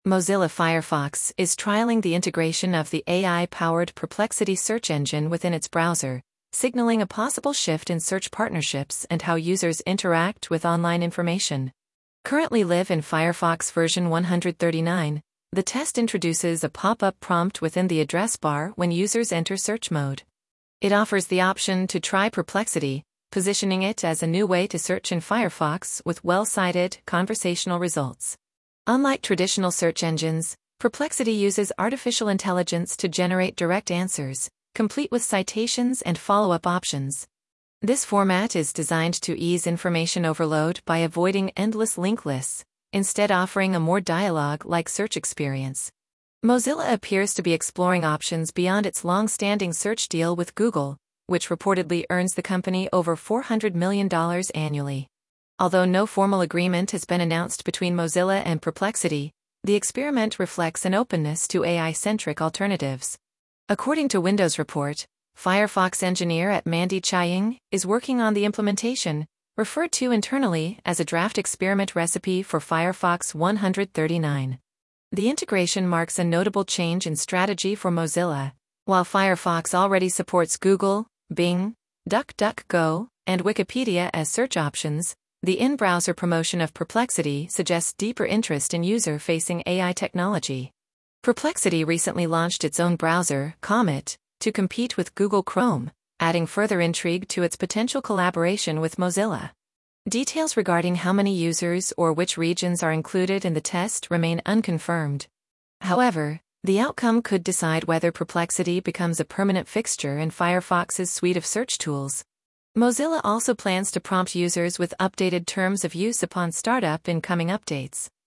Mozilla Firefox is trialing the integration of the AI-powered Perplexity search engine within its browser, signaling a possible shift in search partnerships and how users interact with online information. Currently live in Firefox version 139, the test introduces a pop-up prompt within the address bar when users enter search mode. It offers the option to try Perplexity, positioning it as a new way to search in Firefox with well-cited conversational results. Unlike traditional search engines, Perplexity uses artificial intelligence to generate direct answers, complete with citations and follow-up options. This format is designed to ease information overload by avoiding endless link lists, instead offering a more dialogue-like search experience. Mozilla appears to be exploring options beyond its long-standing search deal with Google, which reportedly earns the company over $400 million annually. Although no formal agreement has been announced between Mozilla and Perplexity, the experiment reflects an openness to AI-centric alternatives. According to Windows Report, Firefox engineer at Mandy Chiang is working on the implementation, referred to internally as a draft experiment recipe for Firefox 139. The integration marks a notable change in strategy for Mozilla. While Firefox already supports Google, Bing, DuckDuckGo, and Wikipedia as search options, the in-browser promotion of Perplexity suggests deeper interest in user-facing AI technology. Perplexity recently launched its own browser, Comet, to compete with Google Chrome, adding further intrigue to its potential collaboration with Mozilla. Details regarding how many users or which regions are included in the test remain unconfirmed. However, the outcome could decide whether Perplexity becomes a permanent fixture in Firefox's suite of search tools. Mozilla also plans to prompt users with updated terms of use upon startup in coming updates.